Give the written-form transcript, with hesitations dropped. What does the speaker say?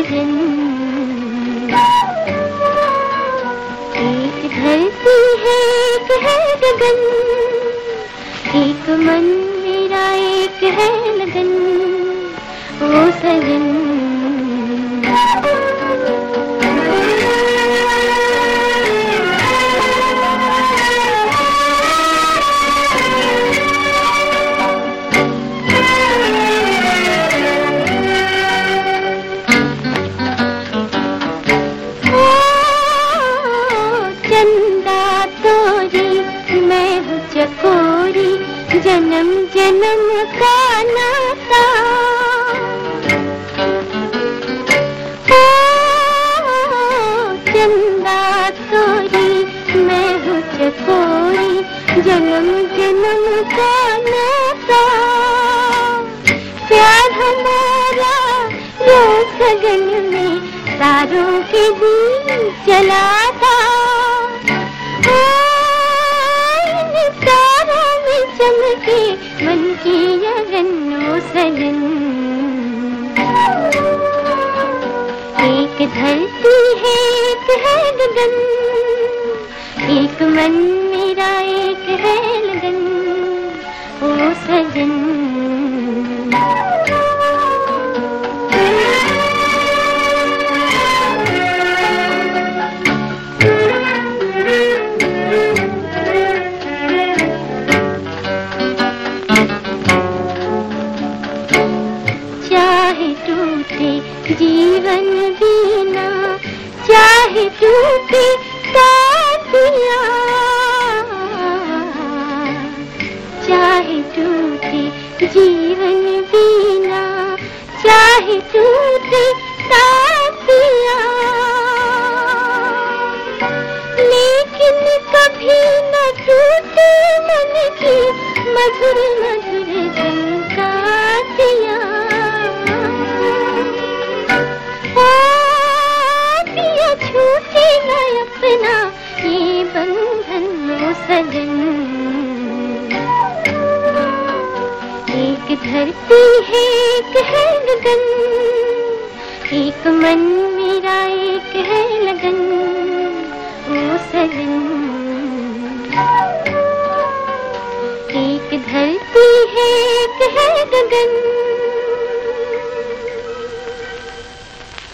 सजन। एक धरती है, एक है गगन, एक मन मेरा, एक है लगन, ओ सजन। चकोरी जन्म जन्म का नाता, चंदा तोरी मैं हूँ चकोरी जन्म जन्म का नाता। प्यार हमारा रोज गगन में तारों के दिन जलाता, चमके मन की अगन, ओ सजन। एक धरती है, एक है गगन, एक मन मेरा, एक है लगन, ओ सजन। चाहे टूटे जीवन जीना, चाहे टूटे साथियाँ, चाहे टूटे जीवन जीना, चाहे टूटे साथियाँ, लेकिन कभी न टूटे मन की मधुर मधुर झंकातियाँ। छूटे न अपना ये बंधन, ओ सजन। एक धरती है, एक है गगन, एक मन मेरा, एक है लगन, ओ सजन। एक धरती है, एक है गगन,